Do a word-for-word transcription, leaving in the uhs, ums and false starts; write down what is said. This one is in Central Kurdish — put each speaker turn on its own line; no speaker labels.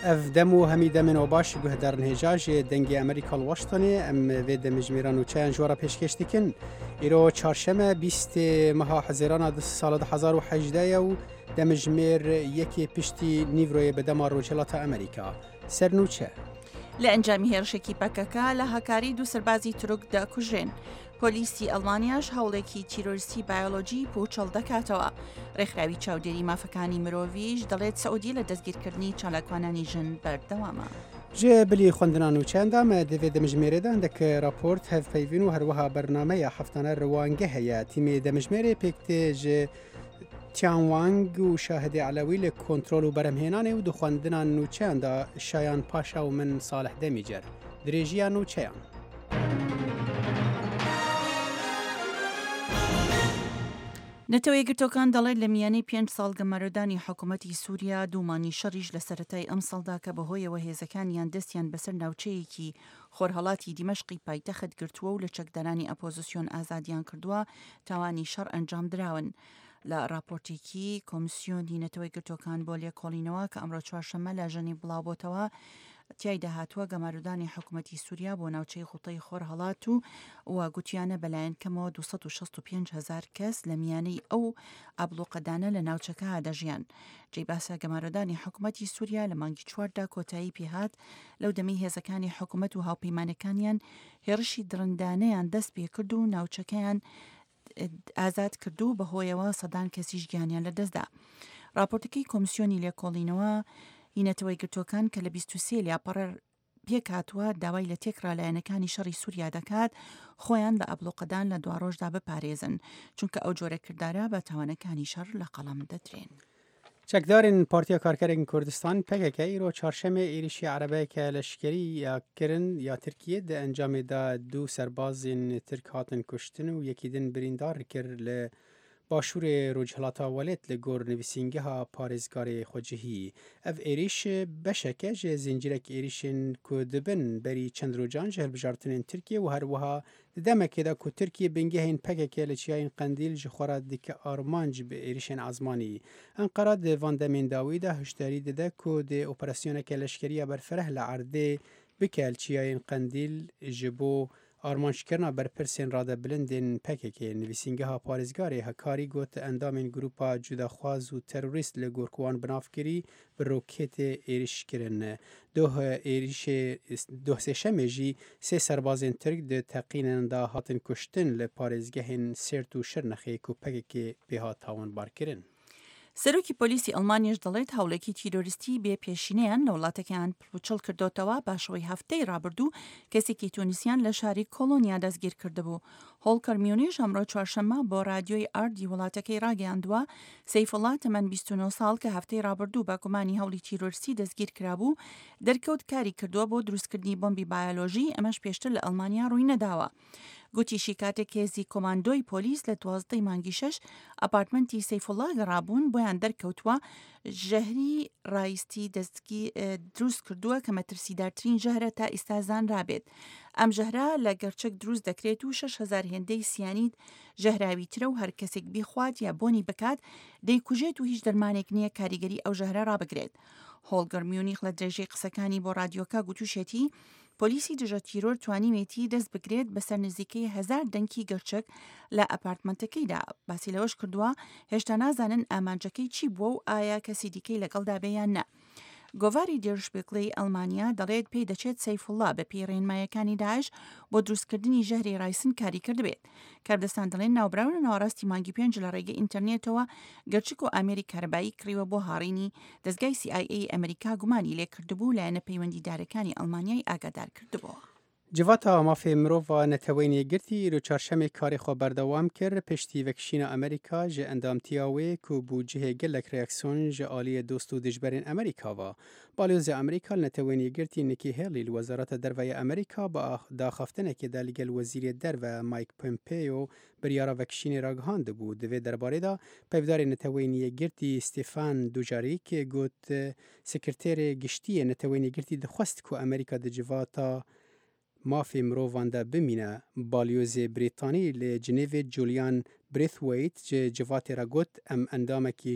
اف دمو همی دمن و باش گوه در نهجاج دنگ امریکا الواشتانی ام و دم جمیران و چند جوارا پیشکش دیکن ایرو چهارشنبه بیست ماه حزیران سال دو هزار و هجده و دم جمیر یکی پشتی نیوروی به دم روجلات امریکا سرنوچه
لەنجامی هێرشێکی پەکەکە لە هەکاری دوو سەربازی تورک دەکوژێن. پۆلیسی ئەڵمانیاش هەوڵێکی تیرۆریستی بایۆلۆجی پوچەڵ دەکاتەوە. ڕێکخراوی چاودێری مافەکانی مرۆڤیش دەڵێت سەعودی لە دەستگیرکردنی چالاکوانانی ژن بەردەوامە.
جه بلی خوندنان و چندام دوی دمجمێرە دەکە راپۆرت هەفپەیوین و هەروەها بەرنامەیە هەفتانە ڕوانگە هەیە تیمێ دەمژمێرە پێکتێژ تیانوانگ و شاهد علوی لکنترل و برمهنانه و دو خواندنان نوچهان دا شایان پاشا و من صالح دمیجر دریجیا نوچهان
نەتەوەی گرتوەکان دەڵێت لە میانەی پێنج ساڵ گەمارۆدانی حکوومەتی سووریا دوومانی شەڕیش لە سەرەتای ئەم ساڵدا کە بەهۆیەوە هێزەکانیان دەستیان بەسەر ناوچەیەکی خۆرهەڵاتی دیمەشقی پایتەخت گرتووە و لە چەکدەرانی ئەپۆزیسیۆن ئازادیان کردووە تاوانی شەڕ ئەنجام دراون. لە راپۆرتێکی کۆمیسیۆنی نەتەوەی گرتوەکان بۆ لێکۆڵینەوە کە ئەمڕۆ چوارشەممە لە ژەنی بڵاوبۆتەوە تیایدا هاتووە گەمارودانی حکوومەتی سووریا بۆ ناوچەی خوتەی خۆر هەڵات و و گوتیانە بەلایەن کەمەوە دووسەد و شەست و پێنج هەزار کەس لە میانەی ئەو ئابلوقەدانە لە ناوچەکە دەژیان. جێی باسە گەمارودانی حکوومەتی سووریا لە مانگی چواردا کۆتایی پێهات لەو دەمەی هێزەکانی حکوومەت و هاوپەیمانەکانیان هێرشی درندانەیان دەست پێ کرد و ناوچەکەیان ئازاد کردو بەهۆیەوە سەدان کەسیش گیانیان لە دەستدا. راپۆرتەکەی کۆمیسیۆنی لێکۆڵینەوە هینەتەوەی گرتوەکان کە لە بیست و سێ لاپەڕەر پێک هاتووە داوای لە تێکرا لایەنەکانی شەڕی سووریا دەکات خۆیان لە ئەبلوقەدان لە دواڕۆژدا بپارێزن چونکە ئەو جۆرە کردارە بە تاوانەکانی شەڕ لە قەڵەم دەدرێن.
چەکدارین پارتیا کارکەرێکی کوردستان پێکەکە ئیرۆ چهارشەمێ ئێریشی عەرەبەیەکە لەشکری یاکردن یا ترکیە دە ئەنجامێدا دوو سەربازین ترک هاتن کوشتن و یەکیدن بریندار کرد لە باشوور روجهلاتا ولێت لە گۆڕ نویسینگەها پارێزگارê خۆجیهی. ئەv êریش بەشێکە ji zincîrek êrişên ku dibin berî çend rojan ji hilbijartinên Tirkiye û herwiha di demekê de ku Tirkiye bingehên pekekê li çiyayên Qendîl ji xwe re dike armanc bi êrişên ezmanî. Enqera di van demên dawî de hişdarî dide ku dê operasyoneke leşkeriya berfereh li erdê bike li çiyayên Qendîl ji bo armançkirina berpirsên radebilindên pekekê. Nivîsîngeha parêzgarê Hekarî got endamên grûpa cudaxwaz û terorîst li gorkuwan binavkirî bi roketê êriş kirin. Doh êrişê doh sêşemê jî sê serbazên Tirk di teqînên da hatin kuştin li parêzgehên Sêrt û Şirnexê ku pekekê pê hat tawanbar kirin.
سەرۆکی پۆلیسی ئەڵمانیش دەڵێت هەوڵێکی تیرۆریستی بێ پێشینەیان لە وڵاتەکەیان پچڵ کردوتەوە باشەوەی هەفتەی ڕابردوو کەسێکی تونیسیان لە شاری کۆلۆنیا دەستگیر کردبوو. هۆڵکەر میونیش ئەمڕۆ چوارشەممە بۆ رادیۆی ئاردی وڵاتەکەی ڕاگەیاندووە سەیفڵڵا تەمەن بیست و نۆ ساڵ کە هەفتەی ڕابردوو بە گومانی هەوڵی تیرۆریستی دەستگیر کرابوو دەرکەوت کاری کردووە بۆ دروستکردنی بۆمبی بایۆلۆژی ئەمەش پێشتر لە ئەڵمانیا ڕووی نەداوە. گوتیشی کاتێک هێزی کۆماندۆی پۆلیس لە دوازدەی مانگی شەش ئەپارتمەنتی سەیفڵڵا گەڕابوون بۆیان دەرکەوتووە ژەهری ڕایستی دەستگی دروست کردووە کە مەترسیدارترین ژەهرە تا ئێستا زانرابێت. ئەم ژەهرە لە گەرچەک دروست دەکرێت و شەش هەزار هێندەی سیانید ژەهراویترە و هەر کەسێک بیخوات یا بۆنی بکات دەیکوژێت و هیچ دەرمانێک نییە کاریگەری ئەو ژەهرە ڕابگرێت. هۆڵگەر میونیخ لە درێژەی قسەکانی بۆ رادیۆکە گوتوشێتی پۆلیسی دژە تیرۆر توانیوێتی دەست بگرێت بەسەر نزیکەی هەزار دەنکی گەرچەک لە ئەپارتمەنتەکەیدا. باسی لەوەش کردووە هێشتا نازانن ئامانجەکەی چی بووە و ئایا کەسی دیکەی لەگەڵدا بێیان نە. گۆڤاری دێرشبێکڵی ئەڵمانیا دەڵێت پێی دەچێت سەیفڵڵا بە پێی ڕێنمایەکانی داعش بۆ دروستکردنی ژەهری ڕایسن کاری کردبێت. کاردەستان دەڵێن ناوبراون ناوەڕاستی مانگی پێنج لە ڕێگە ئینتەرنێتەوە گەرچک و ئامێری کارەبایی کڕیوە بۆ هاڕینی دەستگای سی ئای ئێی ئەمریکا گومانی لێکردبوو لایەنە پەیوەندیدارەکانی ئەڵمانیای ئاگادار کردبووە.
Civata mafê mirova netewên yekgirtî îro çarşemê karê xwe berdewam kir piştî vekişîna Amerîka ji endamtiya wê ku bû cihê gelek reaksiyon ji aliyê dost û dijberên Amerîka ve. Balyozê Amerîka li netewên yekgirtî Nikki Haley li Wezareta Derve Amerîka bi daxaftinekê de li gel Wezîrê Derve Mike Pompeo biryara vekişînê ragihand bû. Di vê derbarê de pevdarê netewên yekgirtî Stefan Dujarric got sekretêrê giştiyê netewên yekgirtî dixwest ku Amerîka di civata mafê mirovan de bimîne. Balyozê Brîtanî li Cinêvê Julian Braithwaite ji civatê re got em endamekî